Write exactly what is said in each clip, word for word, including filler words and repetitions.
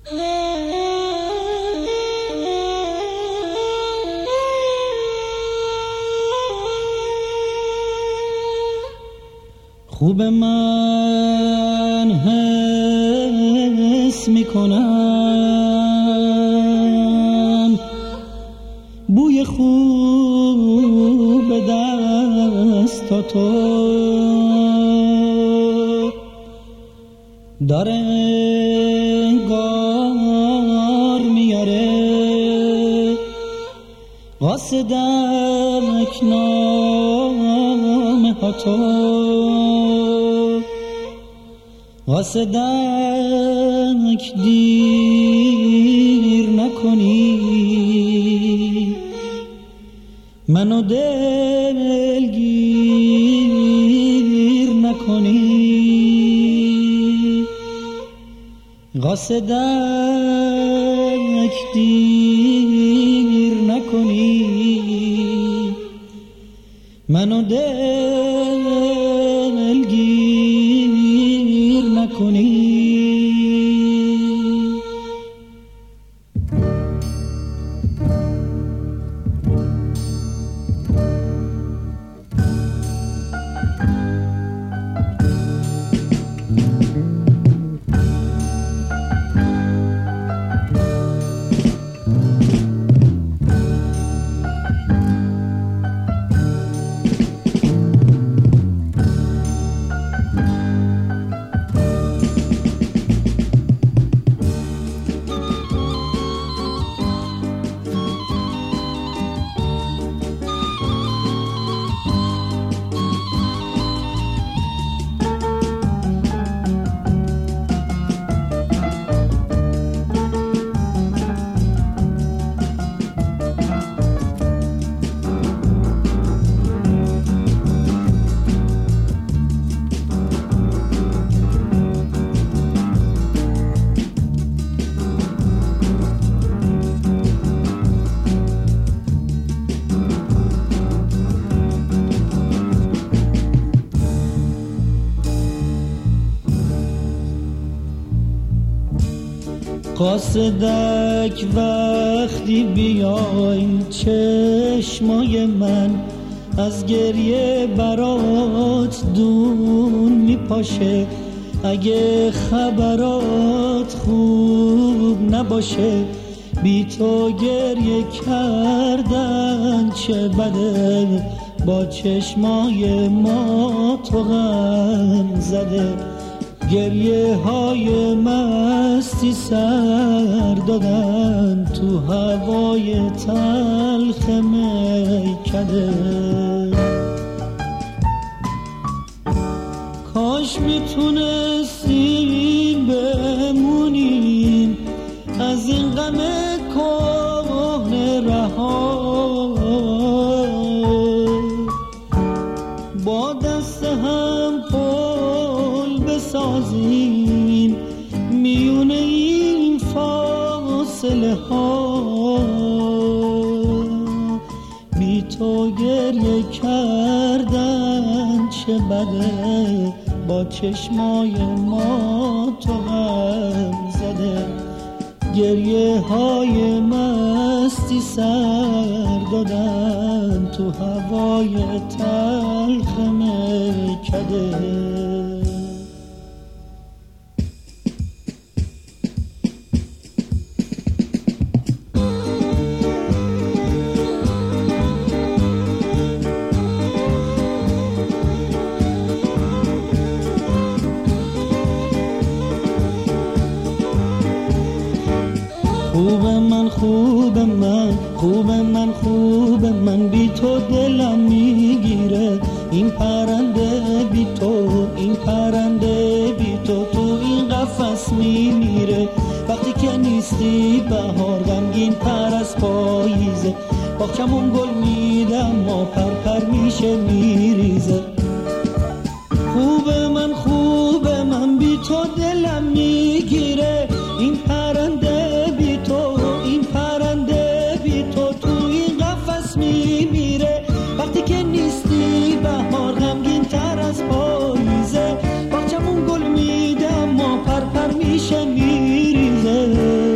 خوب من حس میکنم بوی خوب دستا تو داره انگار میاره قاصدک نامه ها تو قاصدک دیر نکنی منو دلگیر نکنی قاصدک دیر نکنی منو دلگیر نکنی. قاصدک وقتی بیای چشمای من از گریه برات دون میپاشه اگه خبرات خوب نباشه بی تو گریه کردن چه بده با چشمای ما تو غم زده گریه های مستی سر دادن تو هوای تلخ میکده کاش میتونستیم بمونیم از این غم کهنه رها با دست هم پل بسازیم میونه این فاصله ها بی تو گریه کردن چه بده با چشمای ما تو هم زده گریه های مستی سر دادن تو هوای تلخ میکده. خوب من خوب من خوب من خوب من بی تو دلم میگیره این پرنده بی تو این پرنده بی تو تو این قفس میمیره وقتی که نیستی بهار غمگین تر از پاییزه باغچمون گل میدم ما پر پر میشه میریزه خوب من خوب من بی تو دلم میگیره این پرنده بی تو این پرنده بی تو تو این قفس میمیره وقتی که نیستی بهار غمگین تر از پاییزه باغچمون گل میدم ما پر پر میشه میریزه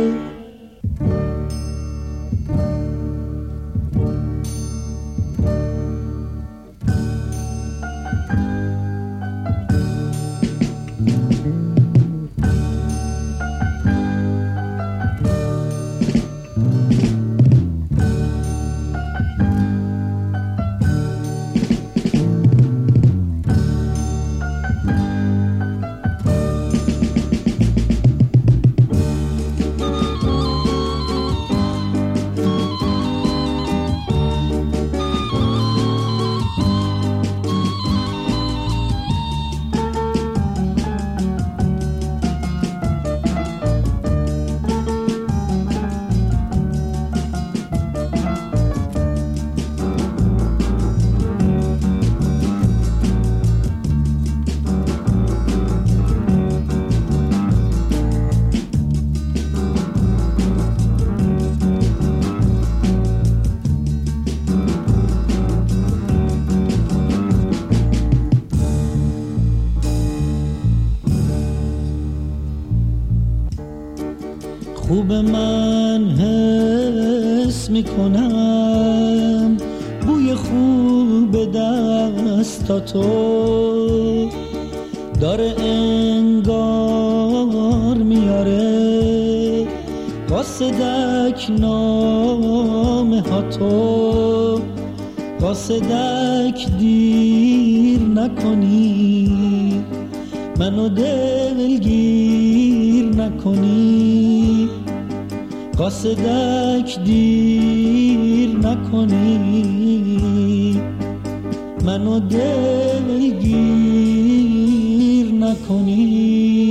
خوب من حس میکنم بوی خوب دستاتو داره انگار میاره قاصدک نامه ها تو قاصدک دیر نکنی منو دلگیر نکنی قاصدک دیر نکنی منو دلگیر نکنی